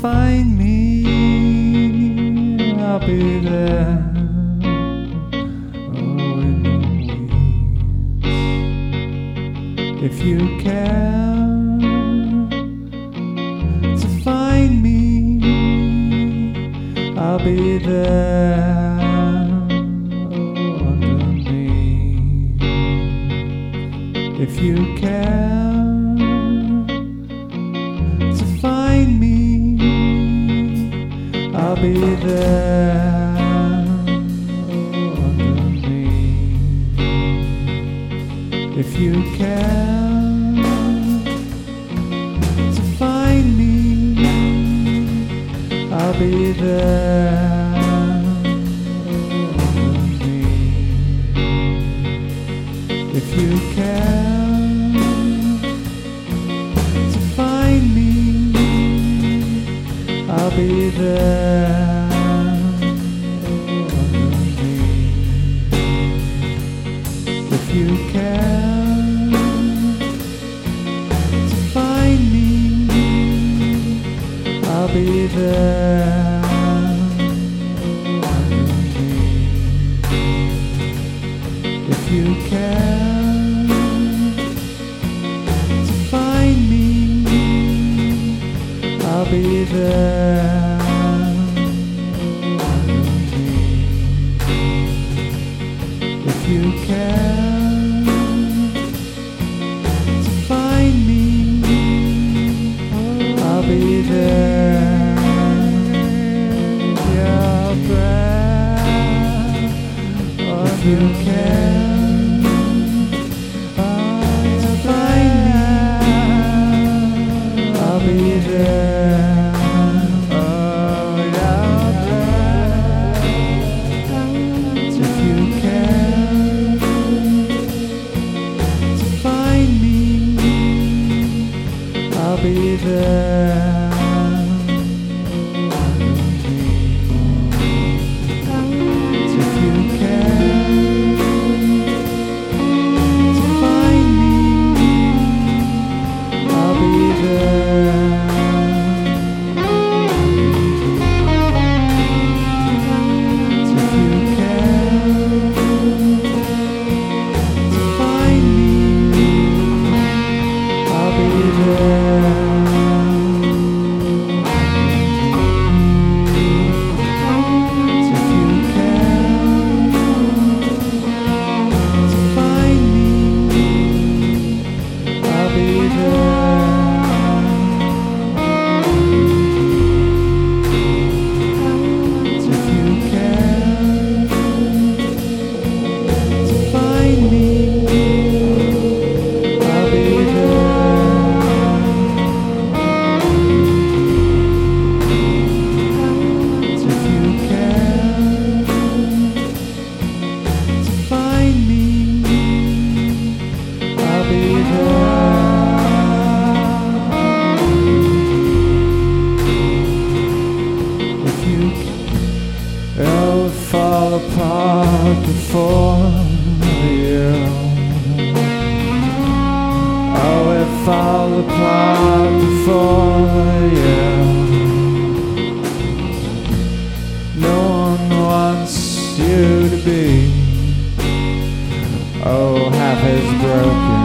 find me, I'll be there. Oh, in the weeds. If you care to find me, I'll be there. Oh, underneath. If you care to find me, I'll be there. Oh, underneath. If you care to find me, I'll be there. Oh, underneath. If you care to find me, I'll be there. If you care to find me, I'll be there. If you care to find me, I'll be there. If you care to find me, I'll be there. Your breath. If you care to find me, I'll be there. Oh, your breath. If you care to find me, I'll be there. If you care to find me, I'll be there. If you care to find me, I'll be there. If you care to find me, I'll be there. If you care to find me, I'll be there. If you care to find me, I'll be there. If you ever fall apart before you, oh, it fall apart before you. No one wants you to be, oh, half as broken